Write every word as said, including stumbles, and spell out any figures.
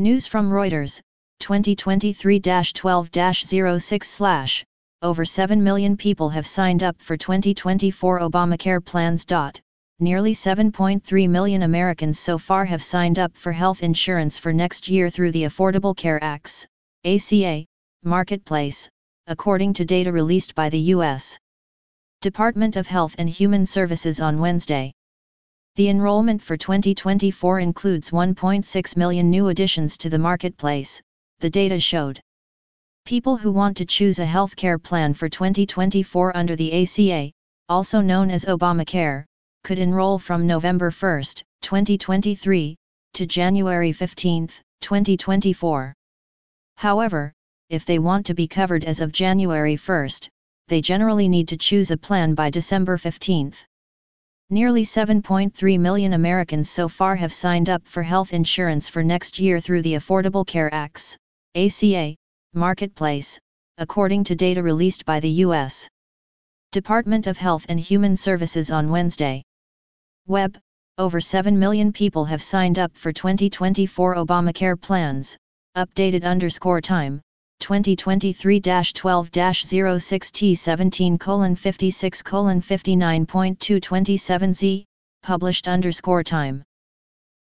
News from Reuters, twenty twenty-three dash twelve dash oh six slash, over seven million people have signed up for twenty twenty-four Obamacare plans. Nearly seven point three million Americans so far have signed up for health insurance for next year through the Affordable Care Act's A C A marketplace, according to data released by the U S Department of Health and Human Services on Wednesday. The enrollment for twenty twenty-four includes one point six million new additions to the marketplace, the data showed. People who want to choose a healthcare plan for twenty twenty-four under the A C A, also known as Obamacare, could enroll from November first, twenty twenty-three, to January fifteenth, twenty twenty-four. However, if they want to be covered as of January first, they generally need to choose a plan by December fifteenth. Nearly seven point three million Americans so far have signed up for health insurance for next year through the Affordable Care Act's A C A marketplace, according to data released by the U S Department of Health and Human Services on Wednesday. Web, over seven million people have signed up for twenty twenty-four Obamacare plans, updated underscore time, twenty twenty-three dash twelve dash oh six T seventeen colon fifty-six colon fifty-nine point two twenty-seven Z, published underscore time.